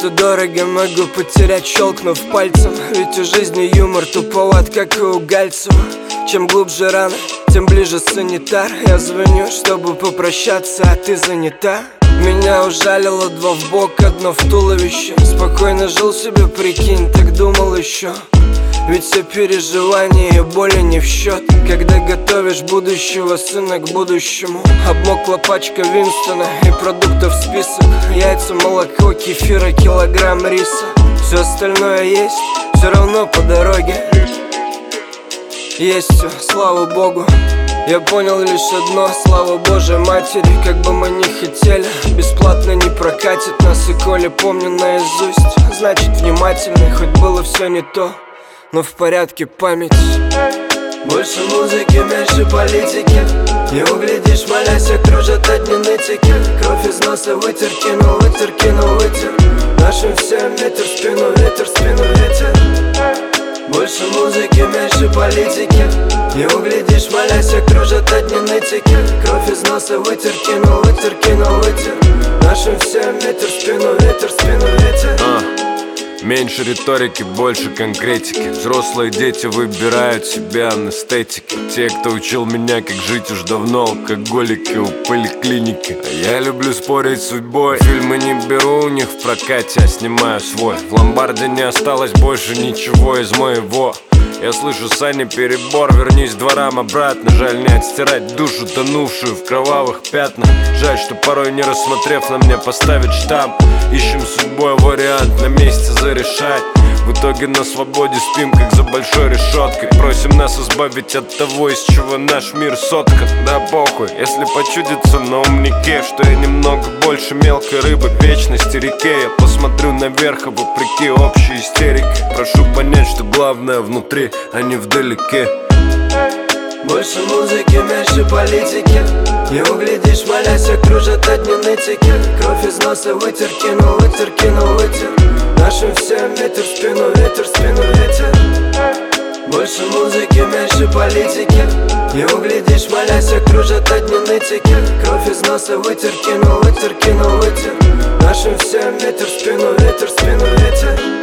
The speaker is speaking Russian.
что дорого могу потерять, щелкнув пальцем. Ведь у жизни юмор туповат, как и у Гальцева. Чем глубже раны, тем ближе санитар. Я звоню, чтобы попрощаться, а ты занята. Меня ужалило два в бок, одно в туловище. Спокойно жил себе, прикинь, так думал еще. Ведь все переживания и боли не в счет, когда готовишь будущего сына к будущему. Обмокла пачка Винстона и продуктов список. Яйца, молоко, кефира, килограмм риса. Все остальное есть, все равно по дороге. Есть все, слава Богу. Я понял лишь одно, слава Божьей Матери. Как бы мы ни хотели, бесплатно не прокатит нас. И коли помню наизусть, значит внимательный. Хоть было все не то, но в порядке память. Больше музыки, меньше политики. Не углядишь, молясь, окружат одни нытики. Кровь из носа вытер, кинул, вытер, кинул, вытер. Нашим всем ветер в спину, ветер в спину, ветер. Больше музыки, меньше политики. Не углядишь, молясь, окружат одни нытики. Кровь из носа вытер, кинул, вытер, кинул, вытер. Нашим всем ветер в спину, ветер в спину, ветер. Меньше риторики, больше конкретики. Взрослые дети выбирают себе анестетики. Те, кто учил меня, как жить, уж давно алкоголики у поликлиники. А я люблю спорить с судьбой. Фильмы не беру у них в прокате, а снимаю свой. В ломбарде не осталось больше ничего из моего. Я слышу, Саня, перебор, вернись дворам обратно. Жаль не отстирать душу, тонувшую в кровавых пятнах. Жаль, что порой не рассмотрев на мне поставить штамп. Ищем судьбой вариант на месте зарешать. В итоге на свободе спим, как за большой решеткой. Просим нас избавить от того, из чего наш мир соткан. Да похуй, если почудится на умнике, что я немного больше мелкой рыбы в вечности реке. Я посмотрю наверх, а вопреки общей истерике прошу понять, что главное внутри, а не вдалеке. Больше музыки, меньше политики. Не углядишь, молясь, окружат одни нытики. Кровь из носа вытер, кинул, вытер, кинул, вытер. Нашим всем ветер в спину, ветер в спину, ветер. Больше музыки, меньше политики. Не углядишь, молясь, окружат одни нытики. Кровь из носа вытер, кинул, вытер, кинул, вытер. Нашим всем ветер в спину, ветер в спину, ветер.